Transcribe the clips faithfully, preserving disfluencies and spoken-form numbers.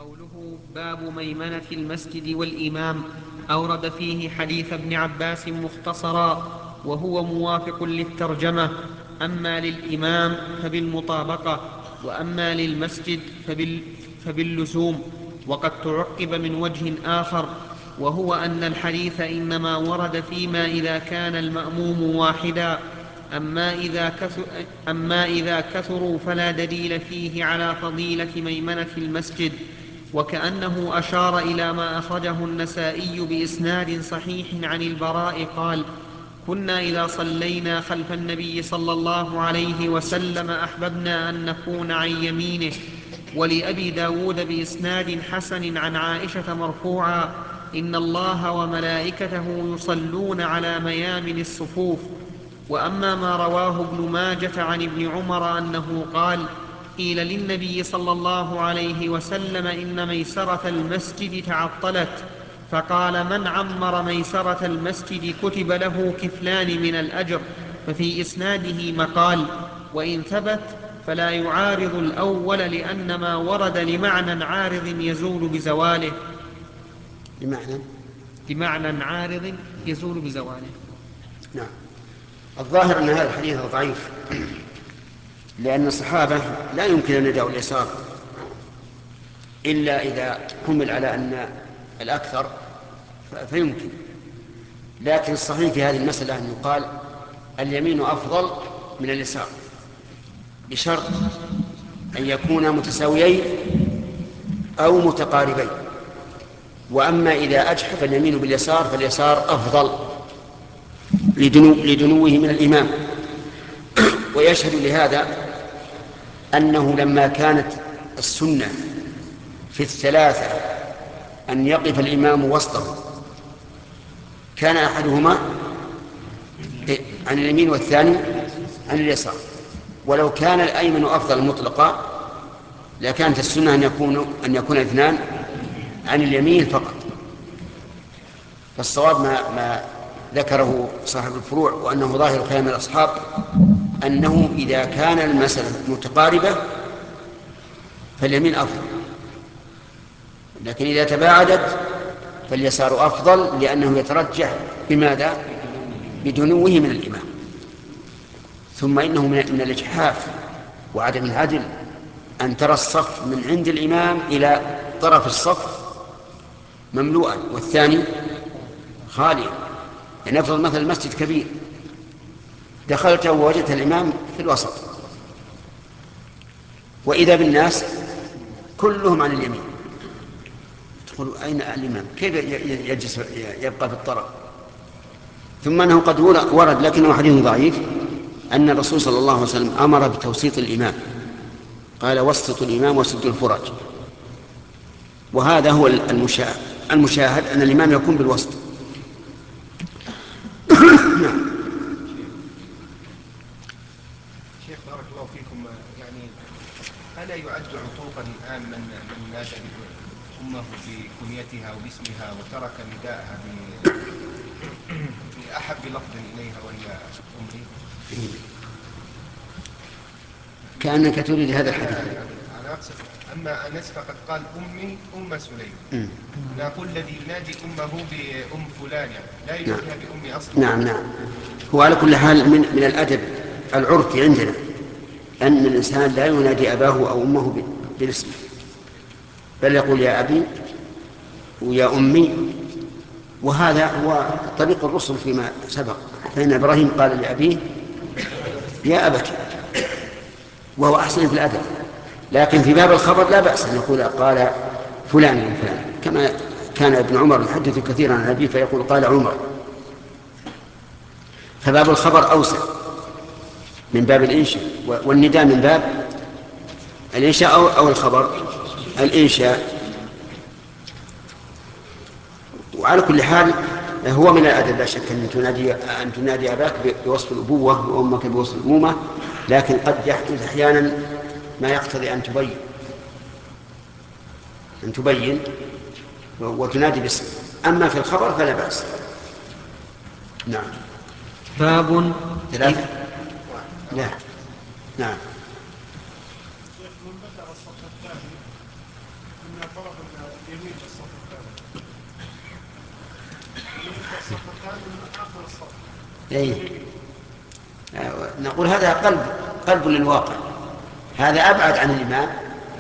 قوله باب ميمنة المسجد والإمام أورد فيه حديث ابن عباس مختصرا وهو موافق للترجمة. أما للإمام فبالمطابقة، وأما للمسجد فبال فباللزوم. وقد تعقب من وجه آخر، وهو أن الحديث إنما ورد فيما إذا كان المأموم واحدا، أما إذا, كثر أما إذا كثروا فلا دليل فيه على فضيلة ميمنة المسجد. وكأنه أشار إلى ما أخرجه النسائي بإسناد صحيح عن البراء قال: كنا إذا صلينا خلف النبي صلى الله عليه وسلم أحببنا أن نكون عن يمينه. ولأبي داود بإسناد حسن عن عائشة مرفوعا: إن الله وملائكته يصلون على ميامن الصفوف. وأما ما رواه ابن ماجة عن ابن عمر أنه قال: قيل للنبي صلى الله عليه وسلم إن ميسرة المسجد تعطلت، فقال: من عمر ميسرة المسجد كتب له كفلان من الأجر. ففي إسناده مقال، وإن ثبت فلا يعارض الأول، لأن ما ورد لمعنى عارض يزول بزواله. بمعنى بمعنى عارض يزول بزواله. نعم. الظاهر أن هذا الحديث ضعيف، لأن الصحابة لا يمكن أن يدعوا اليسار إلا إذا حمل على أن الأكثر فيمكن. لكن الصحيح في هذه المسألة أن يقال اليمين أفضل من اليسار، بشرط أن يكونا متساويين أو متقاربين. وأما إذا أجحف اليمين باليسار فاليسار أفضل لدنو لدنوه من الإمام. ويشهد لهذا أنه لما كانت السنة في الثلاثة أن يقف الإمام وسطه، كان أحدهما عن اليمين والثاني عن اليسار. ولو كان الأيمن أفضل مطلقا لكانت السنة أن يكون أن يكون اثنان عن اليمين فقط. فالصواب ما, ما ذكره صاحب الفروع، وأنه ظاهر كلام الأصحاب، أنه إذا كان المسألة متقاربة فاليمين أفضل، لكن إذا تباعدت فاليسار أفضل، لأنه يترجح بماذا؟ بدنوه من الإمام. ثم إنه من الإجحاف وعدم العدل أن ترى الصف من عند الإمام إلى طرف الصف مملوءا والثاني خاليا. يعني نفرض مثلا المسجد كبير، دخلت ووجدت الإمام في الوسط، وإذا بالناس كلهم عن اليمين، تقول أين الإمام؟ كيف يجلس يبقى في الطرف؟ ثم أنه قد ورد لكنه حديث ضعيف أن الرسول صلى الله عليه وسلم أمر بتوسيط الإمام، قال: وسطوا الإمام وسدوا الفرج. وهذا هو المشاهد أن الإمام يكون بالوسط. شيخ بارك الله فيكم، يعني ألا يعد عقوقا الآن من من نادى أمه بكنيتها وباسمها وترك نداءها بأحب لفظ إليها وهي أمي؟ كأنك تريد هذا الحديث. أنا أقصد أما أنس فقد قال أمي أم سليم، نقول الذي ينادي أمه بأم فلان يعني لا يناديها بأمي أصلا. نعم نعم. هو على كل حال من, من الأدب العرفي عندنا أن الإنسان لا ينادي أباه أو أمه بالاسم، بل يقول يا أبي ويا أمي. وهذا هو طريق الرسل فيما سبق، فإن إبراهيم قال لأبيه يا أبت، وهو أحسن في الأدب. لكن في باب الخبر لا بأس أن يقول قال فلان من فلان، كما كان ابن عمر يحدث كثيرا عن أبيه فيقول قال عمر. فباب الخبر أوسع من باب الإنشاء، والنداء من باب الإنشاء أو, أو الخبر الإنشاء. وعلى كل حال هو من الأدب لا شك أن تنادي, أن تنادي أباك بوصف الأبوة وأمك بوصف الأمومة، لكن قد يحدث أحيانا ما يقتضي أن تبين أن تبين وتنادي باسم. أما في الخبر فلا بأس. نعم. باب ثلاثة. لا. نعم. شيخ من بدأ الصف الثاني من طرف اليمين في الصف الثاني. اليمين في الصف الثاني من آخر الصف. أي نقول هذا قلب قلب للواقع، هذا أبعد عن الإمام.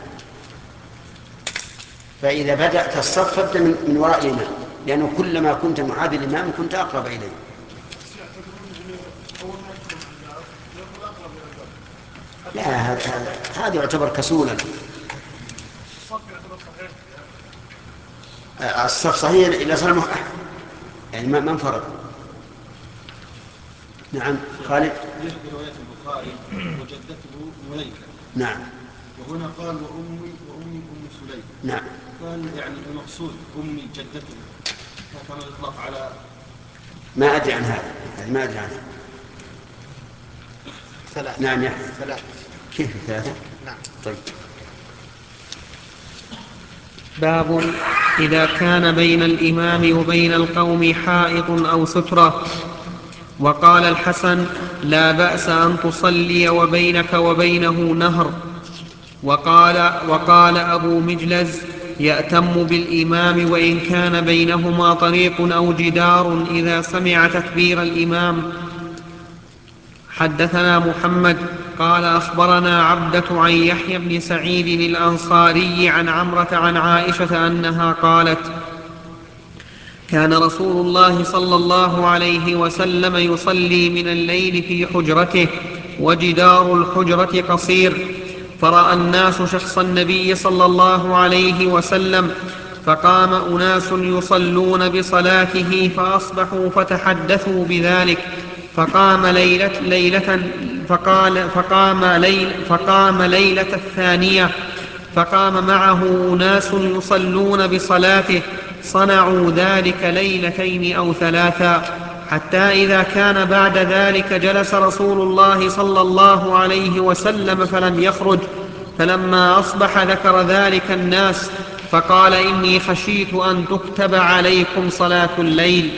فإذا بدأت الصف فابدأ من, من وراء الإمام، لأنه كلما كنت محاذي الإمام كنت أقرب إليه. لا هذا هذا يعتبر كسولا. الصف صحيح إذا صار يعني ما ما انفرد. نعم خالد. في رواية البخاري وجدته مليكة. نعم. وهنا قال وأمي وأمي أم سليم. نعم. قال يعني المقصود أمي جدته كما يطلق على. ما أدري عن هذا، يعني ما أدري عنه. ثلاثة. نعم يا ثلاثة. كيف ثلاثة؟ نعم. طيب. باب إذا كان بين الإمام وبين القوم حائط أو سترة. وقال الحسن لا بأس أن تصلي وبينك وبينه نهر. وقال, وقال أبو مجلز يأتم بالإمام وإن كان بينهما طريق أو جدار إذا سمع تكبير الإمام. حدثنا محمد قال أخبرنا عبدة عن يحيى بن سعيد الأنصاري عن عمرة عن عائشة أنها قالت كان رسول الله صلى الله عليه وسلم يصلي من الليل في حجرته وجدار الحجرة قصير، فرأى الناس شخص النبي صلى الله عليه وسلم فقام أناس يصلون بصلاته فأصبحوا فتحدثوا بذلك، فقام ليلة, ليلة, فقال فقام, ليل فقام ليلة الثانية فقام معه أناس يصلون بصلاته، صنعوا ذلك ليلتين أو ثلاثا، حتى إذا كان بعد ذلك جلس رسول الله صلى الله عليه وسلم فلم يخرج، فلما أصبح ذكر ذلك الناس فقال إني خشيت أن تكتب عليكم صلاة الليل.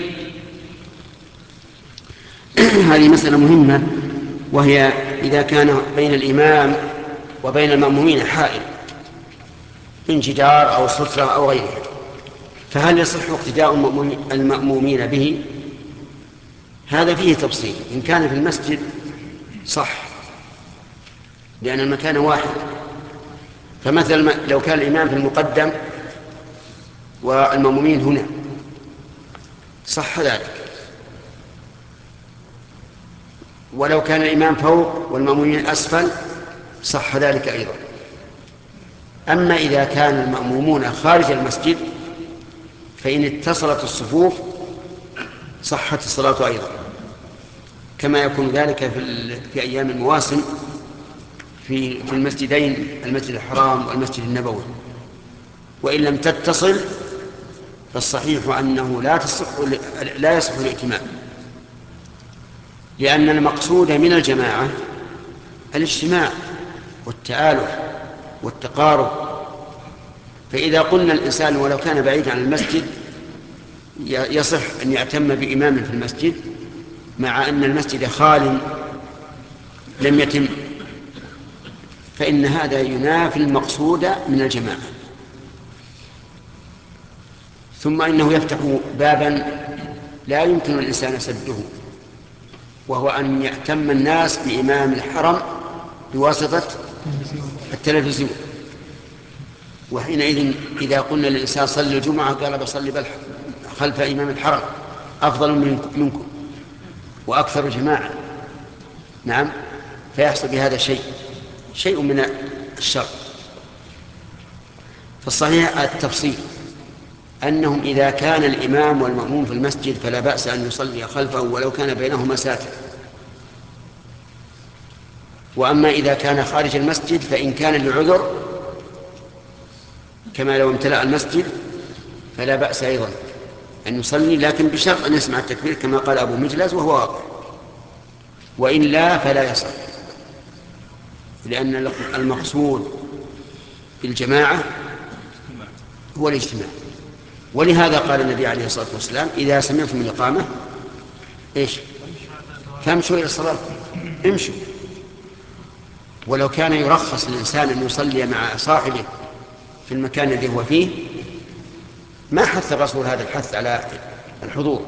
هذه مسألة مهمة، وهي إذا كان بين الإمام وبين المأمومين حائل من جدار أو سترة أو غيره، فهل يصح اقتداء المأمومين به؟ هذا فيه تفصيل. إن كان في المسجد صح لأن المكان واحد، فمثلا لو كان الإمام في المقدم والمأمومين هنا صح ذلك، ولو كان الإمام فوق والمأمومين أسفل صح ذلك أيضا. أما إذا كان المأمومون خارج المسجد فإن اتصلت الصفوف صحت الصلاة أيضا، كما يكون ذلك في, في أيام المواسم في, في المسجدين، المسجد الحرام والمسجد النبوي. وإن لم تتصل فالصحيح أنه لا, تصح لا يصح الائتمام، لأن المقصود من الجماعة الاجتماع والتآلف والتقارب. فإذا قلنا الإنسان ولو كان بعيدا عن المسجد يصح أن يعتم بإمام في المسجد مع أن المسجد خال لم يتم، فإن هذا ينافي المقصود من الجماعة. ثم إنه يفتح بابا لا يمكن الإنسان سده، وهو أن يأتم الناس بإمام الحرم بواسطة التلفزيون. وحينئذ إذا قلنا للإنسان صلي الجمعة قال بصلي بل خلف إمام الحرم أفضل منكم وأكثر جماعة. نعم، فيحصل بهذا شيء شيء من الشر. فالصحيح التفصيل أنهم إذا كان الإمام والمأموم في المسجد فلا بأس أن يصلي خلفه ولو كان بينهما ساتر. وأما إذا كان خارج المسجد فإن كان لعذر كما لو امتلأ المسجد فلا بأس أيضا أن يصلي، لكن بشرط أن يسمع التكبير كما قال أبو مجلس وهو واقع، وإلا فلا يصح، لأن المقصود بالجماعة هو الاجتماع. ولهذا قال النبي عليه الصلاة والسلام إذا سمعتم الإقامة إيش فامشوا إلى الصلاة، امشوا. ولو كان يرخص الإنسان أن يصلي مع صاحبه في المكان الذي هو فيه ما حث الرسول هذا الحث على الحضور.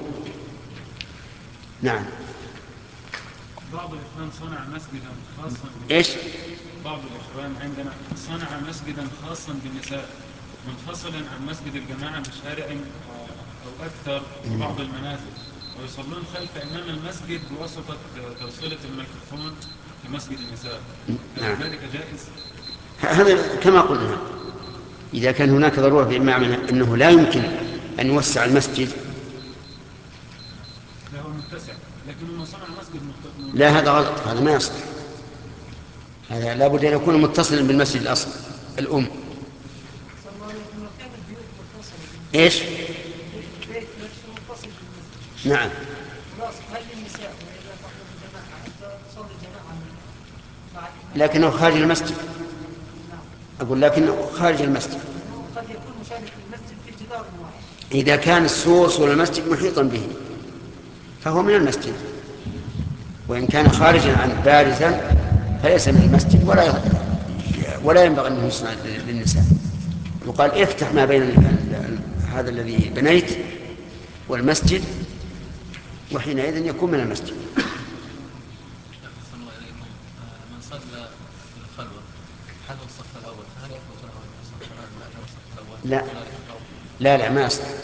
نعم. بعض الإخوان صنع مسجدا خاصا إيش؟ بعض الإخوان عندنا صنع مسجدا خاصا بالنساء منفصلا عن مسجد الجماعة بشارع أو أكثر في بعض المنازل، ويصلون خلف إمام المسجد بواسطة توصيلة الميكروفون في مسجد النساء. نعم. ذلك جائز؟ هذا كما قلنا، إذا كان هناك ضرورة بمعنى أنه لا يمكن أن يوسع المسجد. لا هو متسع، لكنه صنع مسجد مت... لا هذا غلط، هذا ما يصح. هذا لابد أن يكون متصلا بالمسجد الأصل الأم. إيش؟ نعم. لكنه خارج المسجد. أقول لكنه خارج المسجد. قد يكون مشارك المسجد في جدار واحد. إذا كان السور سور المسجد محيطا به فهو من المسجد، وإن كان خارجا عن بارزا فليس من المسجد ولا ولا ينبغي أن يصنع للنساء. يقال افتح ما بين هذا الذي بنيت والمسجد، وحينئذ يكون من المسجد. من صلى في الخلوة هل هو الصف الأول هل يثبت له الصف الأول؟ لا لا لا ما يصح.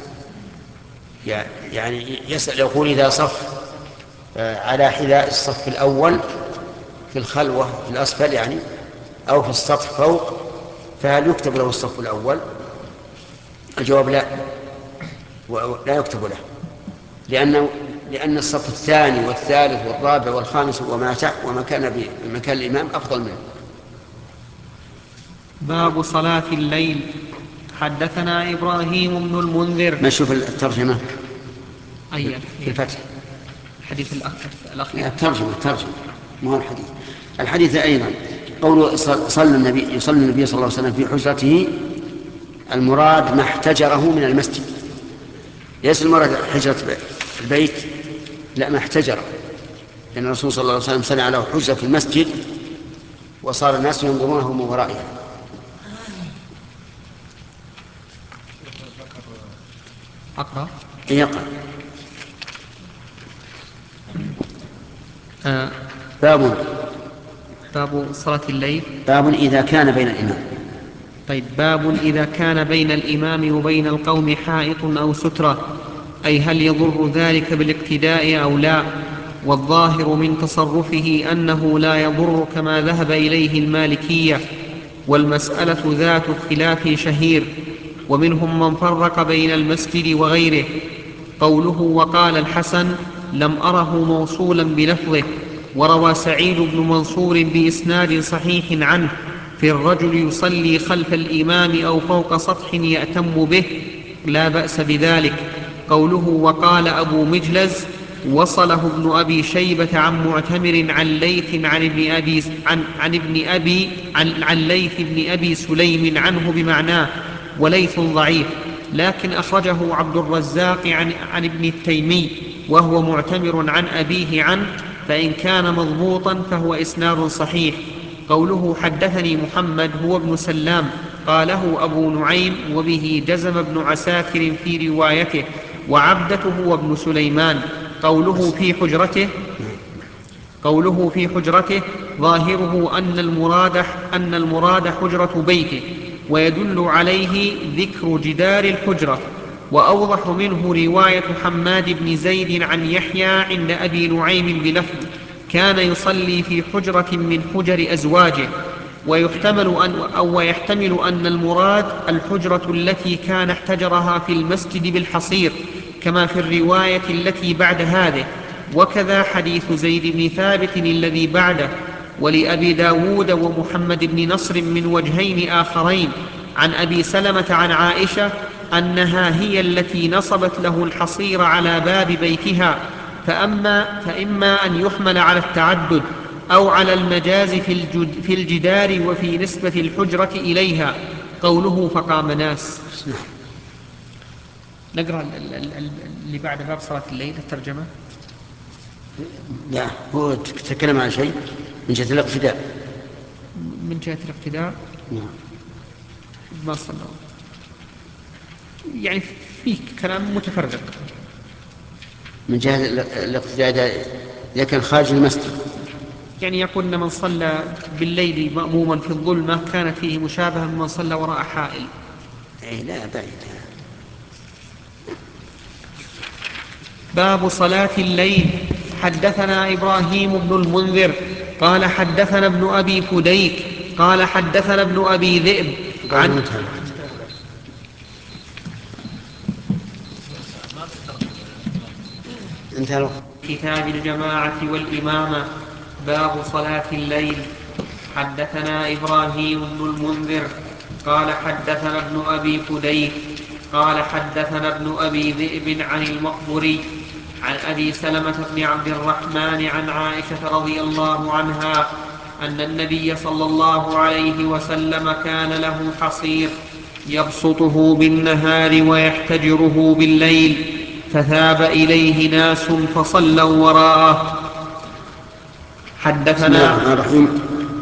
يعني يسأل يقول إذا صف على حذاء الصف الأول في الخلوة في الأسفل يعني أو في السطح فوق فهل يكتب له الصف الأول؟ الجواب لا، لا يكتب له، لأنه لأن الصف الثاني والثالث والرابع والخامس وما تحت وما كان بمكان الإمام أفضل منه. باب صلاة الليل. حدثنا إبراهيم بن المنذر. ما نشوف الترجمة أي في الفتح الحديث الأخير. الترجمة الترجمة ما هو الحديث. الحديث أيضا قوله صلى النبي يصلي النبي صلى الله عليه وسلم في حجرته، المراد ما احتجره من المسجد، ليس المراد حجرة البيت، لا ما احتجره، لأن الرسول صلى الله عليه وسلم صنع له حجرة في المسجد وصار الناس ينظرونه من ورائها. أقرأ يقرأ. آه. باب باب صلاة الليل. باب إذا كان بين الإمام. طيب. باب إذا كان بين الإمام وبين القوم حائط أو سترة، أي هل يضر ذلك بالاقتداء أو لا؟ والظاهر من تصرفه أنه لا يضر كما ذهب إليه المالكية، والمسألة ذات خلاف شهير، ومنهم من فرق بين المسجد وغيره. قوله وقال الحسن لم أره موصولا بلفظه. وروى سعيد بن منصور بإسناد صحيح عنه في الرجل يصلي خلف الإمام أو فوق سطح يأتم به، لا بأس بذلك. قوله وقال أبو مجلز وصله ابن أبي شيبة عن معتمر عن ليث عن ابن أبي عن, عن ابن أبي عن, عن ليث بن أبي سليم عنه بمعناه، وليث ضعيف، لكن أخرجه عبد الرزاق عن, عن ابن التيمي وهو معتمر عن أبيه عنه، فإن كان مضبوطا فهو إسناد صحيح. قوله حدثني محمد هو ابن سلام قاله أبو نعيم، وبه جزم ابن عساكر في روايته، وعبدته هو ابن سليمان. قوله في حجرته قوله في حجرته ظاهره أن المراد, أن المراد حجرة بيته، ويدل عليه ذكر جدار الحجرة. وأوضح منه رواية حماد بن زيد عن يحيى عند أبي نعيم بلفظ كان يصلي في حجرة من حجر أزواجه، ويحتمل أن, أو يحتمل أن المراد الحجرة التي كان احتجرها في المسجد بالحصير كما في الرواية التي بعد هذه، وكذا حديث زيد بن ثابت الذي بعده. ولأبي داود ومحمد بن نصر من وجهين آخرين عن أبي سلمة عن عائشة أنها هي التي نصبت له الحصير على باب بيتها، فأما فإما أن يحمل على التعدد أو على المجاز في, الجد في الجدار وفي نسبة الحجرة إليها. قوله فقام ناس. نقرأ اللي بعد باب صلاة الليل الترجمة. لا هو تتكلم عن شيء من جهة الاقتداء. من جهة الاقتداء. نعم. ما صلوا، يعني في كلام متفرق من جهة الاقتداء إذا كان خارج المسجد. يعني يقول أن من صلى بالليل مأموما في الظلمة كانت فيه مشابهة من صلى وراء حائل. أي لا بعيد. باب صلاة الليل. حدثنا إبراهيم بن المنذر قال حدثنا ابن أبي فديك قال حدثنا ابن أبي ذئب عن انتهى كتاب الجماعة والإمامة. باب صلاة الليل. حدثنا إبراهيم بن المنذر قال حدثنا ابن أبي فديك قال حدثنا ابن أبي ذئب عن المقبري عن أبي سلمة بن عبد الرحمن عن عائشة رضي الله عنها أن النبي صلى الله عليه وسلم كان له حصير يبسطه بالنهار ويحتجره بالليل، فثاب إليه ناس فصلوا وراءه. حدثنا بسم الله الرحمن الرحيم.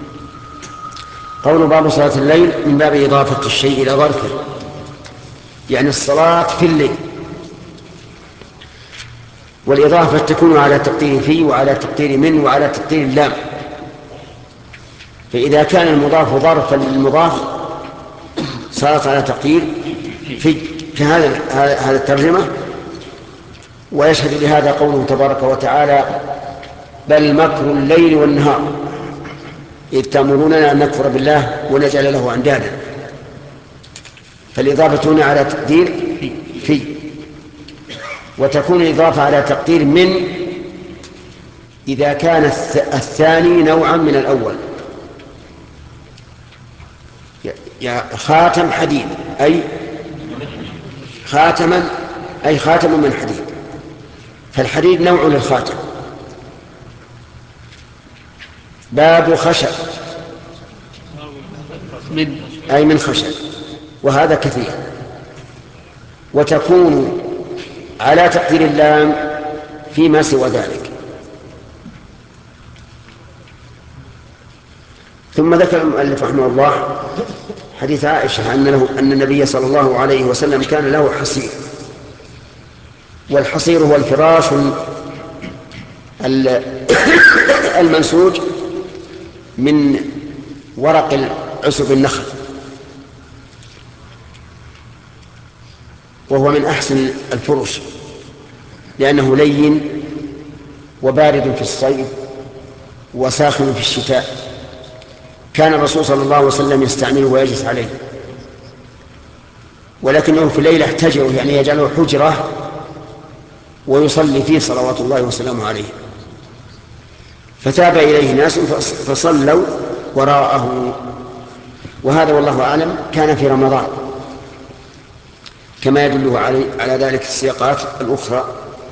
قول باب صلاة الليل من باب إضافة الشيء إلى ظرفه، يعني الصلاة في الليل، والإضافة تكون على تقدير في وعلى تقدير من وعلى تقدير اللام. فإذا كان المضاف ظرفا للمضاف صارت على تقدير في كهذا هذا الترجمة. ويشهد لهذا قوله تبارك وتعالى بل مكر الليل والنهار إذ تأمروننا أن نكفر بالله ونجعل له أندادا. فالإضافة هنا على تقدير في، وتكون الإضافة على تقدير من إذا كان الثاني نوعا من الأول. يا خاتم حديد أي خاتما أي خاتم من حديد، فالحديد نوع للخاتم. باب خشب من أي من خشب، وهذا كثير. وتكون على تقدير اللام فيما سوى ذلك. ثم ذكر المؤلف رحمه الله حديث عائشة أن, له أن النبي صلى الله عليه وسلم كان له حصير، والحصير هو الفراش المنسوج من ورق عسب النخل، وهو من أحسن الفرش لأنه لين وبارد في الصيف وساخن في الشتاء. كان الرسول صلى الله عليه وسلم يستعمله ويجلس عليه، ولكنه في الليل احتجره، يعني يجعله حجرة ويصلي فيه صلوات الله وسلامه عليه. فتاب إليه ناس فصلوا وراءه، وهذا والله أعلم كان في رمضان كما يدله على ذلك السياقات الأخرى.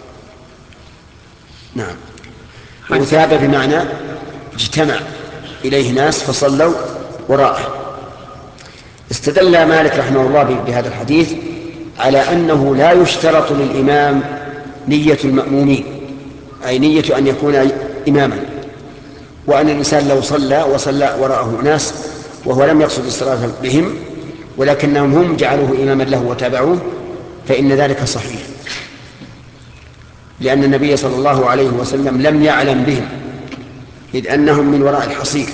نعم. وثاب بمعنى اجتمع إليه ناس فصلوا وراءه. استدل مالك رحمه الله بهذا الحديث على أنه لا يشترط للإمام نية المأمومين، أي نية أن يكون إماما، وأن الإنسان لو صلى وصلى وراءه ناس وهو لم يقصد الصلاة بهم ولكنهم هم جعلوه إماما له وتابعوه فإن ذلك صحيح، لأن النبي صلى الله عليه وسلم لم يعلم بهم إذ أنهم من وراء الحصير،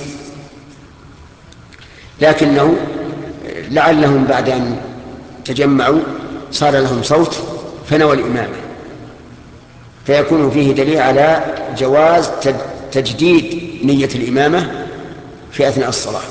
لكنه لعلهم بعد أن تجمعوا صار لهم صوت فنوى الإمامة، فيكون فيه دليل على جواز تجديد نية الإمامة في أثناء الصلاة.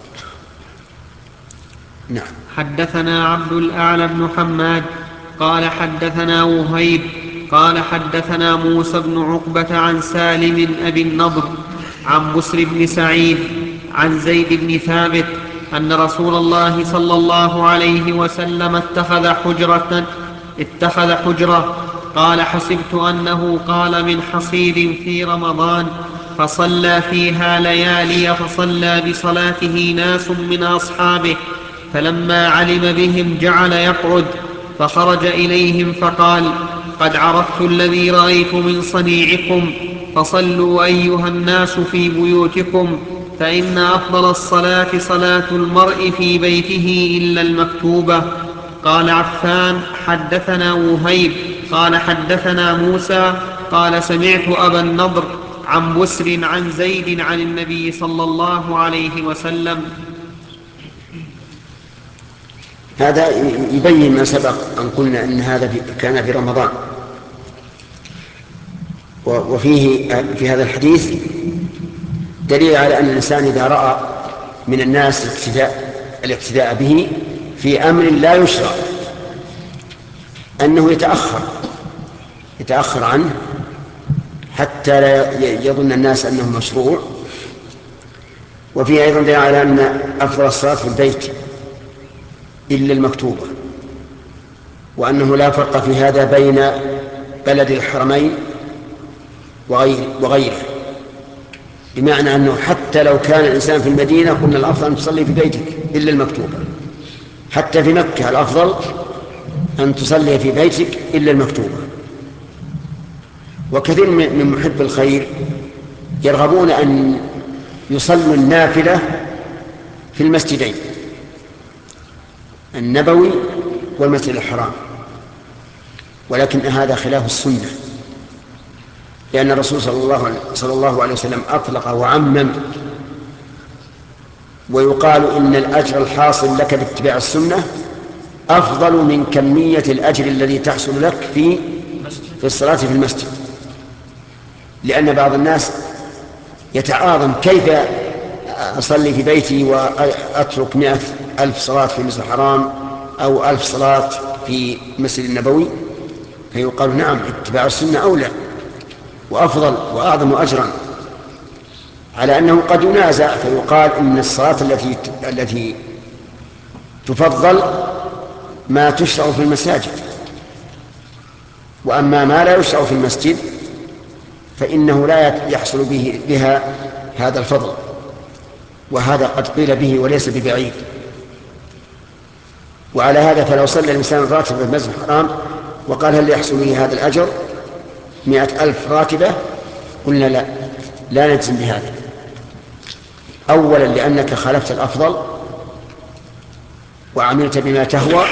نعم. حدثنا عبد الأعلى بن حماد قال حدثنا وهيب قال حدثنا موسى بن عقبة عن سالم أبي النضر عن بسر بن سعيد عن زيد بن ثابت أن رسول الله صلى الله عليه وسلم اتخذ حجرة اتخذ حجرة قال حسبت أنه قال من حصير في رمضان، فصلى فيها ليالي، فصلى بصلاته ناس من أصحابه، فلما علم بهم جعل يقعد، فخرج إليهم فقال قد عرفت الذي رأيت من صنيعكم، فصلوا أيها الناس في بيوتكم، فإن أفضل الصلاة صلاة المرء في بيته إلا المكتوبة. قال عفان حدثنا وهيب قال حدثنا موسى قال سمعت أبا النضر عن بسر عن زيد عن النبي صلى الله عليه وسلم. هذا يبين ما سبق أن قلنا أن هذا كان في رمضان، وفيه في هذا الحديث دليل على أن الإنسان إذا رأى من الناس الاقتداء, الاقتداء به في أمر لا يشرع أنه يتأخر يتأخر عنه حتى لا يظن الناس أنه مشروع. وفيه أيضا دليل على أن أفضل الصلاة في البيت إلا المكتوبة، وأنه لا فرق في هذا بين بلد الحرمين وغيره، بمعنى أنه حتى لو كان الإنسان في المدينة قلنا الأفضل أن تصلي في بيتك إلا المكتوبة، حتى في مكة الأفضل أن تصلي في بيتك إلا المكتوبة. وكثير من محب الخير يرغبون أن يصلوا النافلة في المسجدين النبوي والمسجد الحرام، ولكن هذا خلاف السنة، لأن الرسول صلى الله عليه وسلم أطلق وعمم، ويقال إن الأجر الحاصل لك باتباع السنة أفضل من كمية الأجر الذي تحصل لك في في الصلاة في المسجد. لأن بعض الناس يتعاظم كيف أصلي في بيتي وأترك مئة ألف صلاة في المسجد الحرام أو ألف صلاة في المسجد النبوي، فيقال نعم اتباع السنة أولى وأفضل وأعظم أجرا، على أنه قد ينازع فيقال إن الصلاة التي التي تفضل ما تشرع في المساجد، وأما ما لا يشرع في المسجد فإنه لا يحصل به بها هذا الفضل، وهذا قد قيل به وليس ببعيد. وعلى هذا فلو صلى الإنسان راتبة في المسجد الحرام وقال هل يحصل لي هذا الأجر مئة ألف راتبة، قلنا لا لا نجزم بهذا. أولا لأنك خالفت الأفضل وعملت بما تهوى،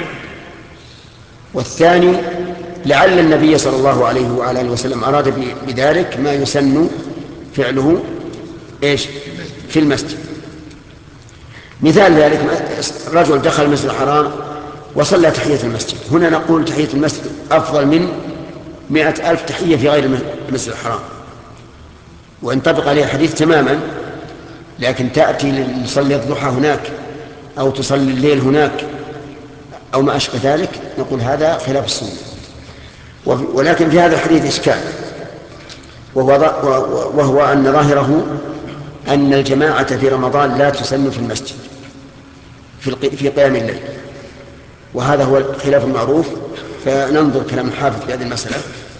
والثاني لعل النبي صلى الله عليه وعلى آله وسلم أراد بذلك ما يسن فعله إيش في المسجد. مثال ذلك رجل دخل المسجد الحرام وصلى تحية المسجد، هنا نقول تحية المسجد أفضل من مئة ألف تحية في غير المسجد الحرام، وإن طبق عليه الحديث تماما، لكن تأتي لتصلي الضحى هناك أو تصلي الليل هناك أو ما أشبه ذلك، نقول هذا خلاف السنة. ولكن في هذا الحديث إشكال، وهو, وهو أن ظاهره أن الجماعة في رمضان لا تسن في المسجد في قيام الليل، وهذا هو الخلاف المعروف. فننظر كلام الحافظ في هذه المسألة.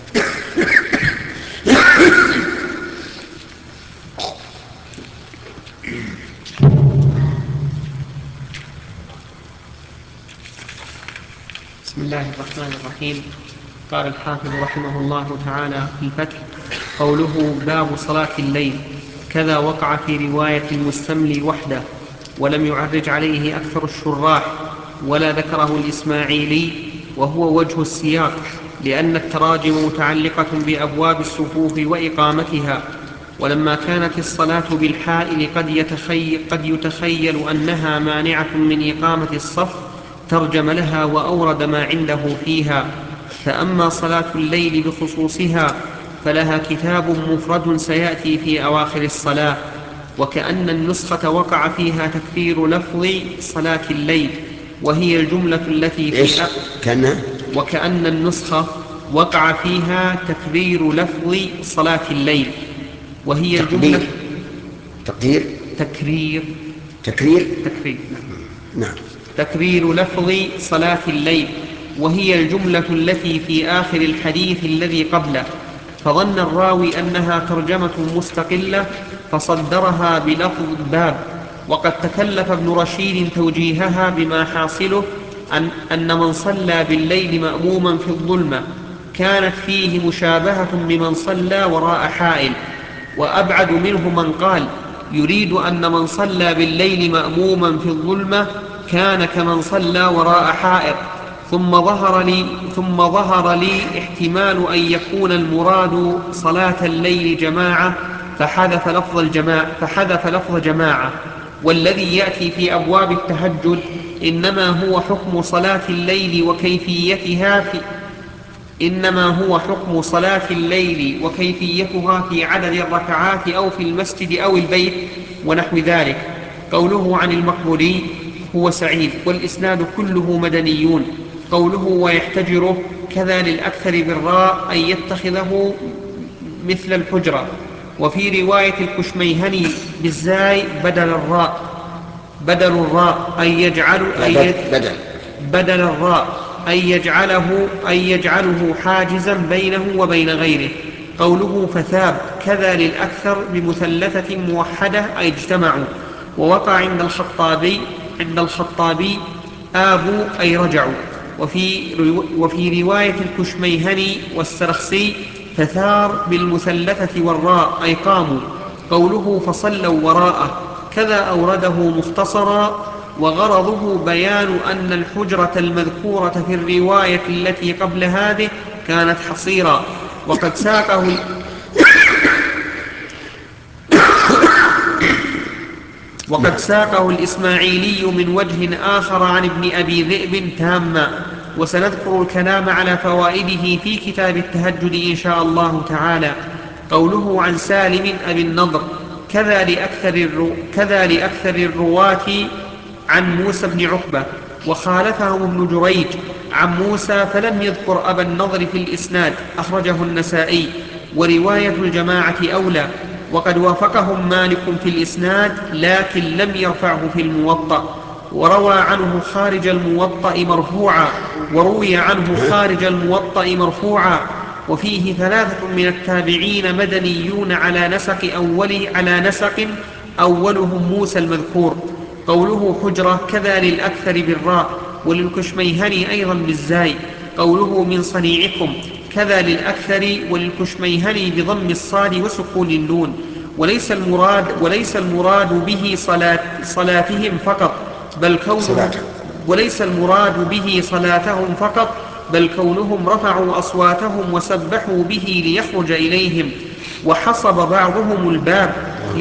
بسم الله الرحمن الرحيم. قال الحافظ رحمه الله تعالى في الفتح: قوله باب صلاة الليل كذا وقع في رواية المستملي وحده، ولم يعرج عليه أكثر الشراح ولا ذكره الإسماعيلي، وهو وجه السياق، لأن التراجم متعلقة بأبواب الصفوف وإقامتها، ولما كانت الصلاة بالحائل قد يتخيل, قد يتخيل أنها مانعة من إقامة الصف ترجم لها وأورد ما عنده فيها. فأما صلاة الليل بخصوصها فلها كتاب مفرد سيأتي في أواخر الصلاة. وكأن النسخة وقع فيها تكرير لفظ صلاة الليل وهي الجملة التي في أ... كأنها وكأن النسخة وقع فيها تكرير لفظ صلاة الليل وهي الجملة تقدير تكرير تكرير تكرير نعم تكرير لفظ صلاة الليل وهي الجملة التي في آخر الحديث الذي قبله، فظن الراوي أنها ترجمة مستقلة فصدرها بلفظ باب. وقد تكلف ابن رشيد توجيهها بما حاصله أن, أن من صلى بالليل مأموما في الظلمة كانت فيه مشابهة بمن صلى وراء حائل، وأبعد منه من قال يريد أن من صلى بالليل مأموما في الظلمة كان كمن صلى وراء حائط. ثم ظهر لي, ثم ظهر لي احتمال أن يكون المراد صلاة الليل جماعة فحذف لفظ الجماعة, فحذف لفظ جماعة. والذي يأتي في أبواب التهجد إنما هو حكم صلاة الليل وكيفيتها في إنما هو حكم صلاة الليل وكيفيتها في عدد الركعات أو في المسجد أو البيت ونحو ذلك. قوله عن المقبوري هو سعيد، والإسناد كله مدنيون. قوله ويحتجره كذا للأكثر بالراء أن يتخذه مثل الحجرة. وفي رواية الكشميهني بالزاي بدل الراء بدل الراء أن يجعل أن بدل بدل الراء أن يجعله أن يجعله حاجزا بينه وبين غيره. قوله فثاب كذا للأكثر بمثلثة موحدة أي اجتمعوا. ووقع عند الخطابي عند الخطابي آبوا أي رجعوا. وفي, وفي رواية الكشميهني والسرخسي فثار بالمثلثة والراء أي قاموا. قوله فصلوا وراءه كذا أورده مختصرا، وغرضه بيان أن الحجرة المذكورة في الرواية التي قبل هذه كانت حصيرا. وقد ساقه وقد ساقه الإسماعيلي من وجه آخر عن ابن أبي ذئب تاما، وسنذكر الكلام على فوائده في كتاب التهجد إن شاء الله تعالى. قوله عن سالم أبي النضر كذا لأكثر, الرو... كذا لأكثر الرواة عن موسى بن عقبة، وخالفهم ابن جريج عن موسى فلم يذكر أبا النضر في الإسناد، أخرجه النسائي. ورواية الجماعة أولى، وقد وافقهم مالك في الإسناد لكن لم يرفعه في الموطأ. وروى عنه خارج الموطأ مرفوعا وروي عنه خارج الموطأ مرفوعا. وفيه ثلاثة من التابعين مدنيون على نسق أول على نسق أولهم موسى المذكور. قوله حجرة كذا للأكثر بالراء، وللكشميهني أيضا بالزاي. قوله من صنيعكم كذا للأكثر وللكشميهني بضم الصاد وسكون النون. وليس المراد, وليس المراد به صلاة صلاتهم فقط بل كونهم وليس المراد به صلاتهم فقط بل كونهم رفعوا أصواتهم وسبحوا به ليخرج إليهم. وحصب بعضهم الباب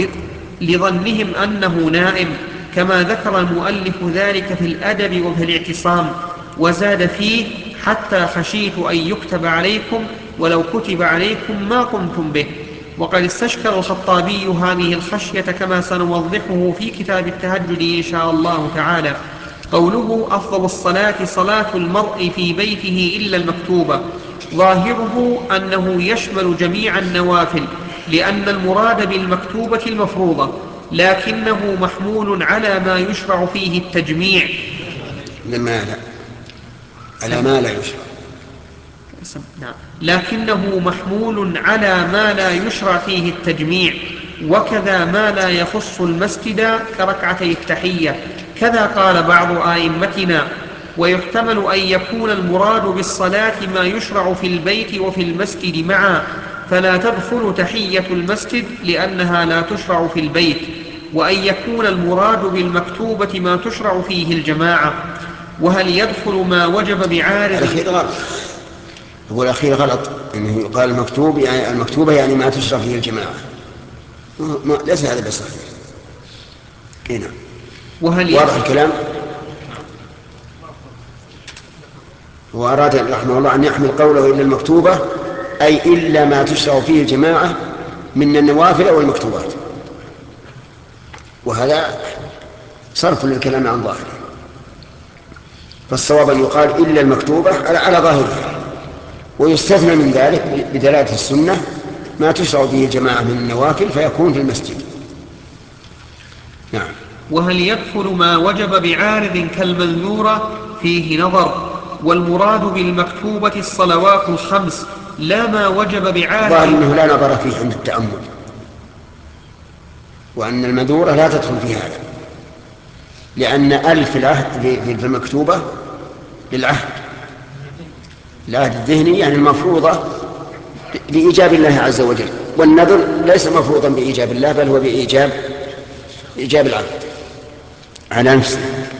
لظنهم أنه نائم، كما ذكر المؤلف ذلك في الأدب وفي الاعتصام. وزاد فيه حتى خشيت أن يكتب عليكم ولو كتب عليكم ما قمتم به. وقد استشكل الخطابي هذه الخشية كما سنوضحه في كتاب التهجد إن شاء الله تعالى. قوله أفضل الصلاة صلاة المرء في بيته إلا المكتوبة، ظاهره أنه يشمل جميع النوافل، لأن المراد بالمكتوبة المفروضة، لكنه محمول على ما يشرع فيه التجميع. لما لا على ما لا يشرع نعم. لكنه محمول على ما لا يشرع فيه التجميع، وكذا ما لا يخص المسجد كركعتي التحية. كذا قال بعض آئمتنا. ويحتمل أن يكون المراد بالصلاة ما يشرع في البيت وفي المسجد معا، فلا تدخل تحية المسجد لأنها لا تشرع في البيت. وأن يكون المراد بالمكتوبة ما تشرع فيه الجماعة. وهل يدخل ما وجب بعارض؟ الأخير غلط. هو الأخير غلط، إنه يقال المكتوب يعني المكتوبة يعني ما تشرع فيه الجماعة. ما ليس هذا بصحيح. هنا واضح الكلام. وأراد رحمه الله أن يحمل قوله إلا المكتوبة أي إلا ما تشرع فيه الجماعة من النوافل أو المكتوبات، وهذا صرف للكلام عن ظاهره. فالصواب أن يقال إلا المكتوبة على ظاهرها، ويستثنى من ذلك بدلالة السنة ما تشرع فيه الجماعة من النوافل فيكون في المسجد. نعم. وهل يدخل ما وجب بعارض كالمنذورة؟ فيه نظر، والمراد بالمكتوبة الصلوات الخمس لا ما وجب بعارض. ظاهر أنه لا نظر فيه عند التأمل، وأن المنذورة لا تدخل في هذا، لأن ألف العهد في المكتوبة للعهد العهد الذهني يعني المفروضة بإيجاب الله عز وجل، والنذر ليس مفروضا بإيجاب الله بل هو بإيجاب إيجاب العبد على نفسه.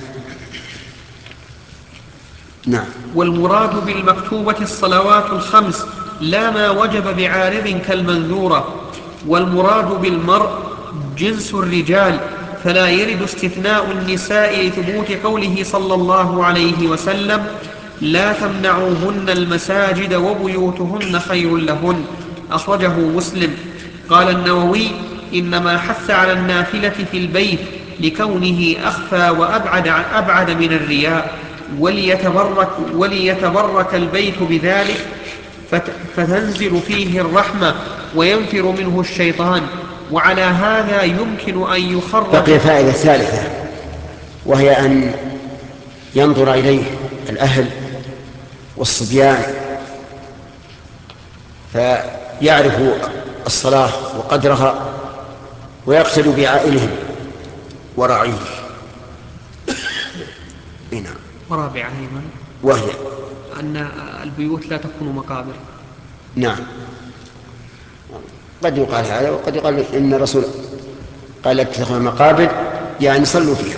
نعم. والمراد بالمكتوبة الصلوات الخمس لا ما وجب بعارض كالمنذورة. والمراد بالمرء جنس الرجال، فلا يرد استثناء النساء لثبوت قوله صلى الله عليه وسلم: لا تمنعوهن المساجد وبيوتهن خير لهن. أخرجه مسلم. قال النووي: إنما حث على النافلة في البيت لكونه أخفى وأبعد أبعد من الرياء، وليتبرك, وليتبرك البيت بذلك، فتنزل فيه الرحمة وينفر منه الشيطان. وعلى هذا يمكن أن يخرج. بقي فائدة ثالثة، وهي أن ينظر إليه الأهل والصبيان فيعرفوا الصلاة وقدرها ويقتدوا بعائلهم وراعيه. نعم. ورابعا أيضا وهي أن البيوت لا تكون مقابر. نعم، قد يقال هذا وقد يقال إن الرسول قال اتخذوا مقابر يعني صلوا فيها.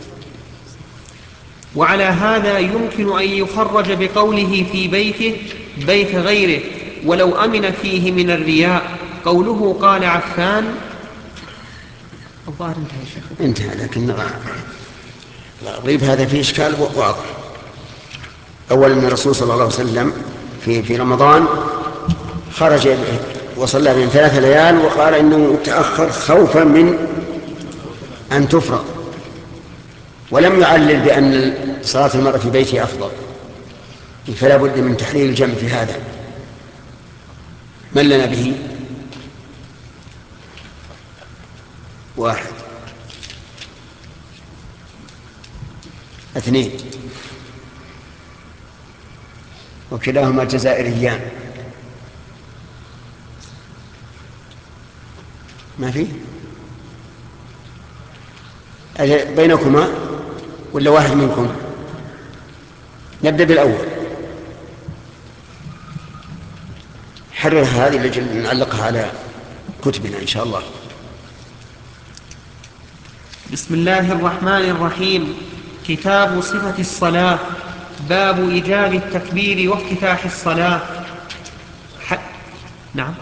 وعلى هذا يمكن أن يخرج بقوله في بيته بيت غيره ولو أمن فيه من الرياء. قوله قال عفان الظاهر انتهى الشيخ. انتهى، لكن الغريب هذا فيه إشكال واضح. أولا أن الرسول صلى الله عليه وسلم في في رمضان خرج وصلى بين ثلاث ليال وقال إنه تأخر خوفا من أن تفرض، ولم يعلل بأن صلاة المرأة في بيته أفضل، فلا بد من تحليل الجمع في هذا. من لنا به؟ واحد، اثنين، وكلاهما جزائريان. ما في بينكما ولا واحد منكم؟ نبدأ بالأول. حرر هذه لجل نعلقها على كتبنا إن شاء الله. بسم الله الرحمن الرحيم. كتاب صفة الصلاة. باب إيجاب التكبير وافتتاح الصلاة. ح... نعم.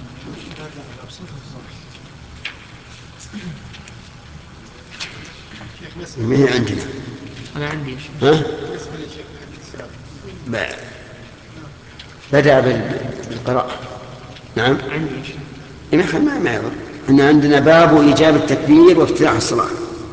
ما هي عندنا؟ أنا عندي. ها؟ بدأ بالقراءة. نعم عندي. ما ما يضر. إن عندنا باب إيجاب التكبير وافتتاح الصلاة.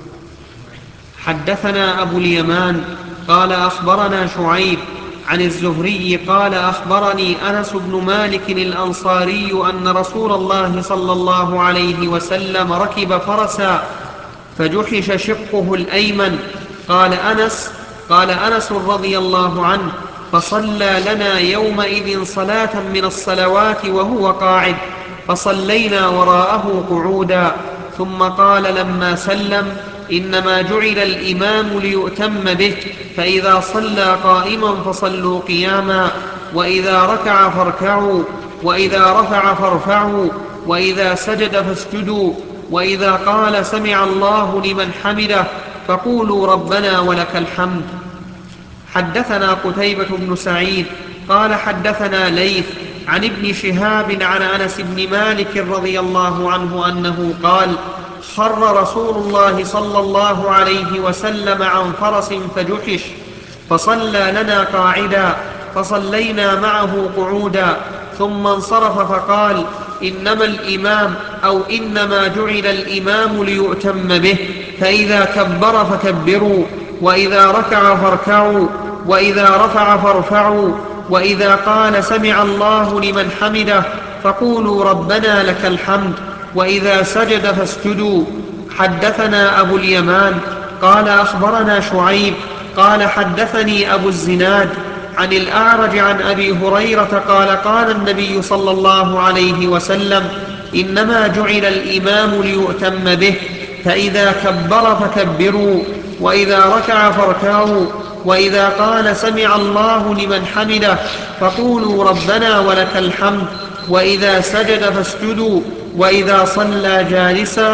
حدثنا أبو اليمان قال أخبرنا شعيب عن الزهري قال أخبرني أنس بن مالك الأنصاري أن رسول الله صلى الله عليه وسلم ركب فرسا فجحش شقه الأيمن. قال أنس قال أنس رضي الله عنه: فصلى لنا يومئذ صلاة من الصلوات وهو قاعد، فصلينا وراءه قعودا. ثم قال لما سلم: إنما جعل الإمام ليؤتم به، فإذا صلى قائما فصلوا قياما، وإذا ركع فاركعوا، وإذا رفع فارفعوا، وإذا سجد فاسجدوا، وإذا قال سمع الله لمن حمده فقولوا ربنا ولك الحمد. حدثنا قتيبة بن سعيد قال حدثنا ليث عن ابن شهاب عن أنس بن مالك رضي الله عنه أنه قال: خر رسول الله صلى الله عليه وسلم عن فرس فجحش، فصلى لنا قاعدا، فصلينا معه قعودا، ثم انصرف فقال: إنما الإمام أو إنما جعل الإمام ليؤتم به، فإذا كبر فكبروا، وإذا ركع فاركعوا، وإذا رفع فارفعوا، وإذا قال سمع الله لمن حمده فقولوا ربنا لك الحمد، وإذا سجد فاسجدوا. حدثنا أبو اليمان قال أخبرنا شعيب قال حدثني أبو الزناد عن الأعرج عن أبي هريرة قال: قال النبي صلى الله عليه وسلم: إنما جعل الإمام ليؤتم به، فإذا كبر فكبروا، وإذا ركع فاركعوا، وإذا قال سمع الله لمن حمده فقولوا ربنا ولك الحمد، وإذا سجد فاسجدوا، وإذا صلى جالسا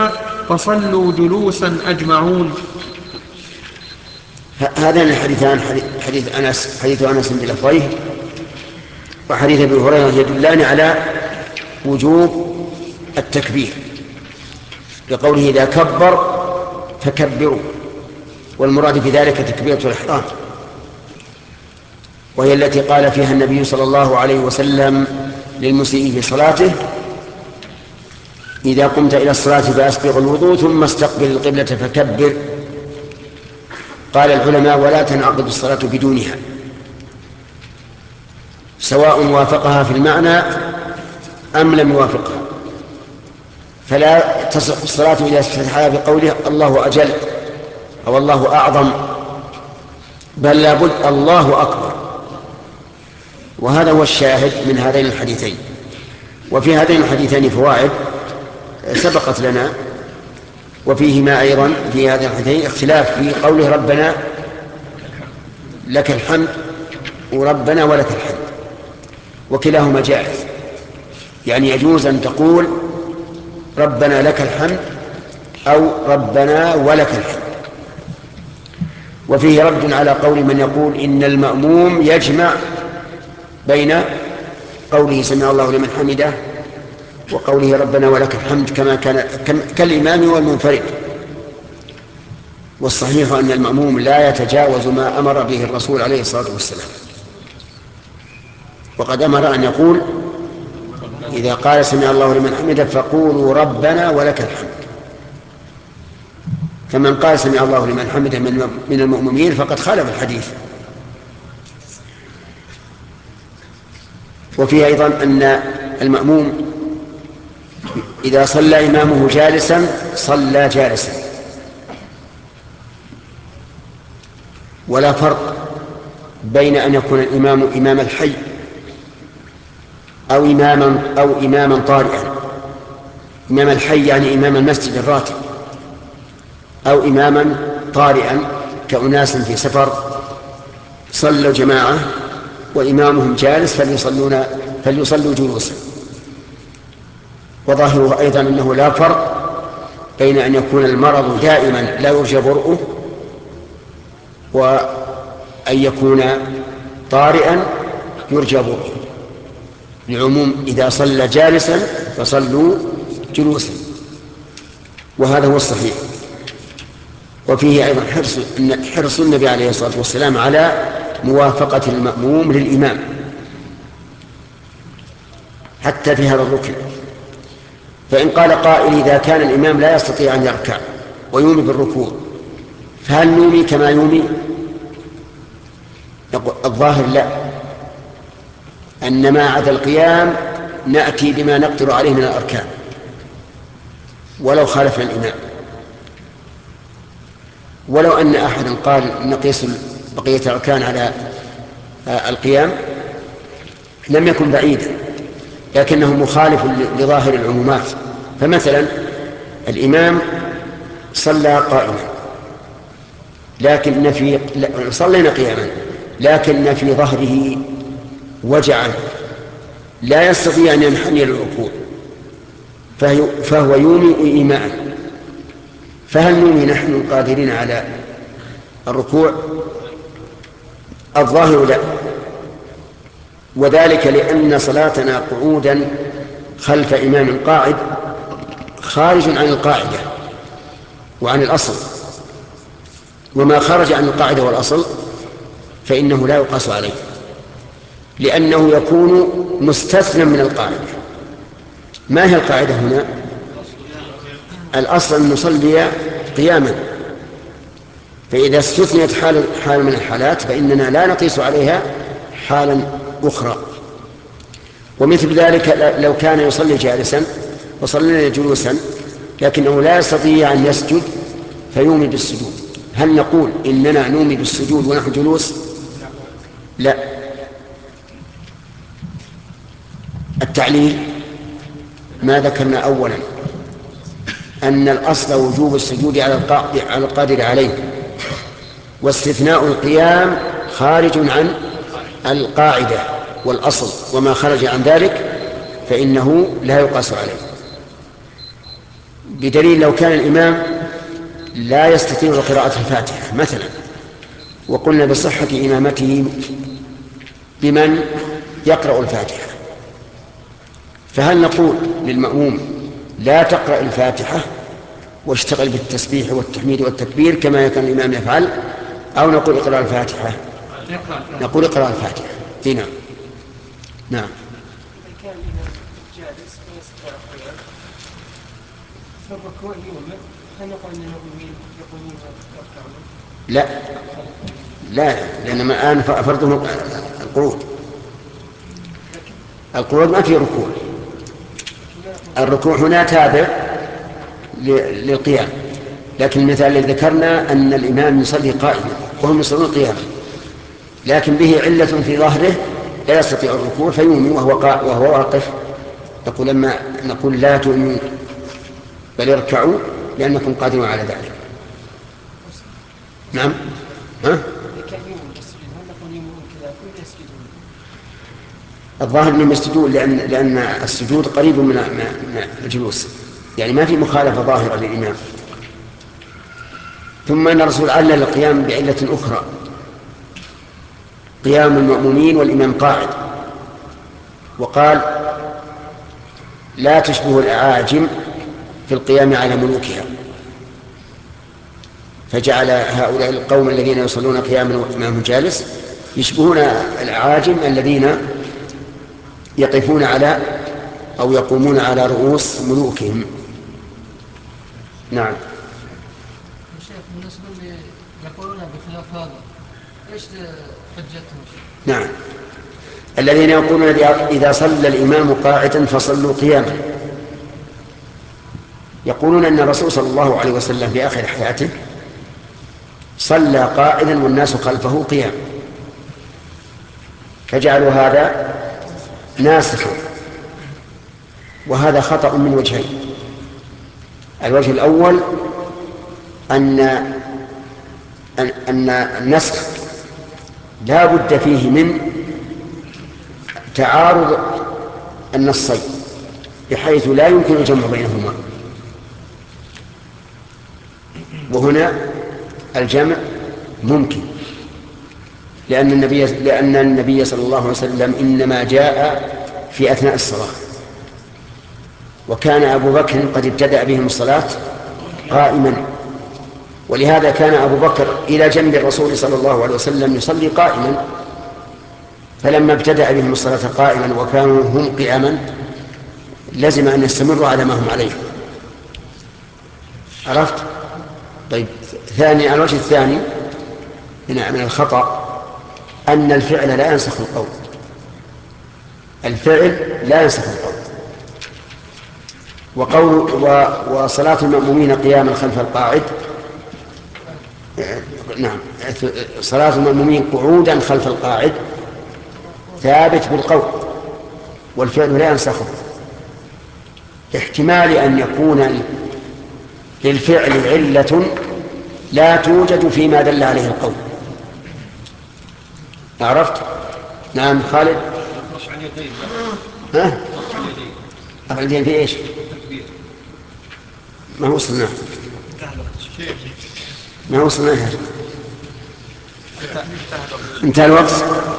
فصلوا جلوسا أجمعون. هذان الحديثان حديث أنس حديث أنس بلفظيه وحديث أبي هريرة يدلان على وجوب التكبير بقوله إذا كبر فكبروا، والمراد بذلك تكبيرة الإحرام، وهي التي قال فيها النبي صلى الله عليه وسلم للمسيء في صلاته: إذا قمت إلى الصلاة فأسبغ الوضوء ثم استقبل القبلة فكبر. قال العلماء: ولا تنعقد الصلاة بدونها، سواء وافقها في المعنى أم لم يوافقها، فلا تصح الصلاة إذا افتتحها بقوله الله أجل أو الله أعظم، بل لابد الله أكبر. وهذا هو الشاهد من هذين الحديثين. وفي هذين الحديثين فوائد سبقت لنا، وفيهما أيضا في هذين الحديثين اختلاف في قوله ربنا لك الحمد وربنا ولك الحمد، وكلاهما جائز، يعني يجوز أن تقول ربنا لك الحمد أو ربنا ولك الحمد. وفيه رد على قول من يقول إن المأموم يجمع بين قوله سمع الله لمن حمده وقوله ربنا ولك الحمد كما كان كالإمام والمنفرد. والصحيح أن المأموم لا يتجاوز ما أمر به الرسول عليه الصلاة والسلام، وقد أمر أن يقول إذا قال سمع الله لمن حمده فقولوا ربنا ولك الحمد، فمن قال سمع الله لمن حمده من المؤمنين فقد خالف الحديث. وفيه أيضا أن المأموم إذا صلى إمامه جالسا صلى جالسا، ولا فرق بين أن يكون الإمام إمام الحي أو إماما أو إماما طارئا. إمام الحي يعني إمام المسجد الراتب، أو إماما طارئا كأناس في سفر صلوا جماعة وإمامهم جالس فليصلون فليصلوا جلوسا. وظاهره أيضا أنه لا فرق بين أن يكون المرض دائما لا يرجى برؤه وأن يكون طارئا يرجى برؤه، لعموم إذا صلى جالسا فصلوا جلوسا، وهذا هو الصحيح. وفيه أيضا حرص, حرص النبي عليه الصلاة والسلام على موافقة المأموم للإمام حتى في هذا الركن. فإن قال قائل إذا كان الإمام لا يستطيع أن يركع ويومي بالركوع فهل نومي كما يومي؟ الظاهر لا، أن ما عدا القيام نأتي بما نقدر عليه من الأركان ولو خالفنا الإمام. ولو أن أحدا قال نقيس بقية الأركان على القيام لم يكن بعيدا، لكنه مخالف لظاهر العمومات. فمثلا الإمام صلى قائما لكن في صلينا قياما لكن في ظهره وجعا لا يستطيع أن ينحني للركوع فهو يومي إيماء، فهل نومي نحن قادرين على الركوع؟ الظاهر لا، وذلك لأن صلاتنا قعودا خلف إمام قاعد خارج عن القاعدة وعن الأصل، وما خرج عن القاعدة والأصل فإنه لا يقاس عليه، لأنه يكون مستثنى من القاعدة. ما هي القاعدة هنا؟ الأصل أن نصلي قياما، فإذا استثنيت حال, حال من الحالات فإننا لا نقيس عليها حالا أخرى. ومثل ذلك لو كان يصلي جالسا وصلينا جلوسا لكنه لا يستطيع أن يسجد فيومي بالسجود، هل نقول إننا نومي بالسجود ونحن جلوس؟ لا. التعليل ما ذكرنا أولا أن الأصل وجوب السجود على القادر عليه، واستثناء القيام خارج عن القاعدة والأصل، وما خرج عن ذلك فإنه لا يقاس عليه. بدليل لو كان الإمام لا يستطيع قراءة الفاتحة مثلا، وقلنا بصحة إمامته بمن يقرأ الفاتحة، فهل نقول للمأموم لا تقرأ الفاتحة واشتغل بالتسبيح والتحميد والتكبير كما كان الإمام يفعل، أو نقول اقرأ الفاتحة؟ نقول اقرأ الفاتحة. نعم نعم. كان الإمام جالس ويستطيع القيام في الركوع يؤمن، هل نقول أن المؤمنين يقومون ويركعون؟ لا لا، لأن الآن فرضهم القعود، القعود ما في ركوع، الركوع هنا تابع للقيام، لكن المثال الذي ذكرنا أن الإمام يصلي قائما وهم يصلون قياما، لكن به علة في ظهره لا يستطيع الركوع فيؤمن وهو, وهو واقف، نقول لما نقول لا تؤمنوا بل اركعوا لأنكم قادرون على ذلك. نعم. ها؟ الظاهر انهم يسجدون لان لان السجود قريب من من الجلوس، يعني ما في مخالفه ظاهره للامام. ثم ان الرسول علل القيام بعله اخرى، قيام المأمومين والامام قاعد، وقال لا تشبه الاعاجم في القيام على ملوكها، فجعل هؤلاء القوم الذين يصلون قياما والامام جالس يشبهون الاعاجم الذين يقفون على أو يقومون على رؤوس ملوكهم. نعم. شيخ بالنسبة اللي يقولون بخلاف هذا ايش حجتهم؟ نعم، الذين يقولون إذا صلى الإمام قاعدا فصلوا قياما، يقولون أن الرسول صلى الله عليه وسلم في آخر حياته صلى قاعدا والناس خلفه قيام، فجعلوا هذا ناسخا، وهذا خطأ من وجهين. الوجه الأول أن أن, أن النسخ لا بد فيه من تعارض النصين بحيث لا يمكن الجمع بينهما، وهنا الجمع ممكن، لأن النبي لأن النبي صلى الله عليه وسلم إنما جاء في أثناء الصلاة، وكان أبو بكر قد ابتدأ بهم الصلاة قائما، ولهذا كان أبو بكر إلى جنب الرسول صلى الله عليه وسلم يصلي قائما، فلما ابتدأ بهم الصلاة قائما وكانوا هم قياما لزم أن يستمروا على ما هم عليه. عرفت؟ طيب، ثاني الوجه الثاني من الخطأ أن الفعل لا ينسخ القول، الفعل لا ينسخ القول، وقول وصلاة المأمومين قياما خلف القاعد، نعم، صلاة المأمومين قعودا خلف القاعد ثابت بالقول، والفعل لا ينسخه، احتمال أن يكون للفعل علة لا توجد فيما دل عليه القول. عرفت؟ نعم. خالد. ها؟ رفع اليدين في ايش؟ ما وصلنا ما وصلنا انتهى الوقت.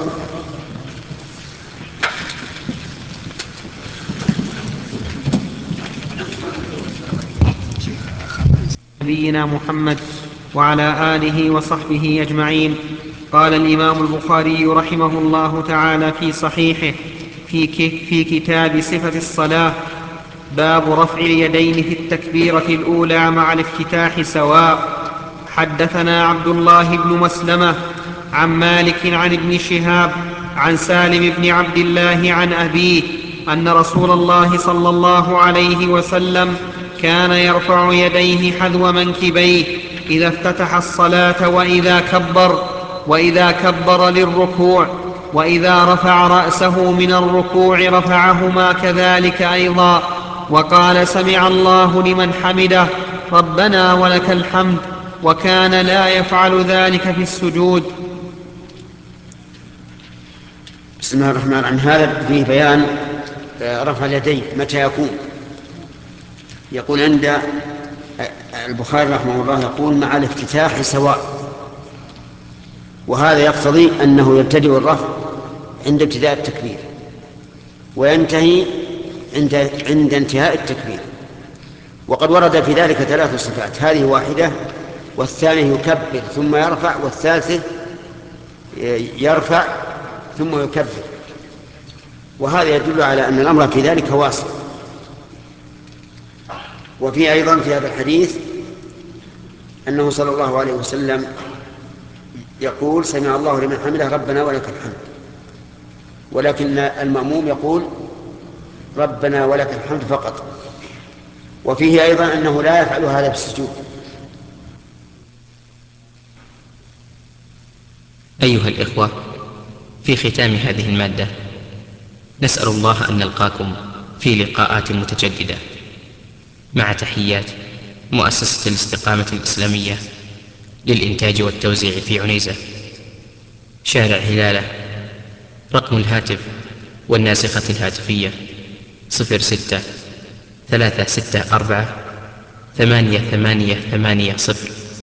نبينا محمد وعلى آله وصحبه أجمعين. قال الإمام البخاري رحمه الله تعالى في صحيحه في, في كتاب صفة الصلاة: باب رفع اليدين في التكبيرة الأولى مع الافتتاح سواء. حدثنا عبد الله بن مسلمة عن مالك عن ابن شهاب عن سالم بن عبد الله عن أبيه أن رسول الله صلى الله عليه وسلم كان يرفع يديه حذو منكبيه إذا افتتح الصلاة وإذا كبر وإذا كبر للركوع، وإذا رفع رأسه من الركوع رفعهما كذلك أيضا، وقال: سمع الله لمن حمده ربنا ولك الحمد، وكان لا يفعل ذلك في السجود. بسم الله الرحمن الرحيم. هذا فيه بيان رفع اليدين متى يكون. يقول عند البخاري رحمه الله يقول مع الافتتاح سواء، وهذا يقتضي أنه يبتدئ الرفع عند ابتداء التكبير وينتهي عند عند انتهاء التكبير. وقد ورد في ذلك ثلاث صفات، هذه واحدة، والثاني يكبر ثم يرفع، والثالث يرفع ثم يكبر، وهذا يدل على أن الأمر في ذلك واسع. وفي أيضا في هذا الحديث أنه صلى الله عليه وسلم يقول سمع الله لمن حمده ربنا ولك الحمد، ولكن المأموم يقول ربنا ولك الحمد فقط. وفيه أيضا أنه لا يفعل هذا بالسجود. أيها الإخوة، في ختام هذه المادة نسأل الله أن نلقاكم في لقاءات متجددة، مع تحيات مؤسسة الاستقامة الإسلامية للإنتاج والتوزيع في عنيزة، شارع هلالة. رقم الهاتف والناسخة الهاتفية صفر ستة ثلاثة ستة أربعة ثمانية ثمانية ثمانية صفر.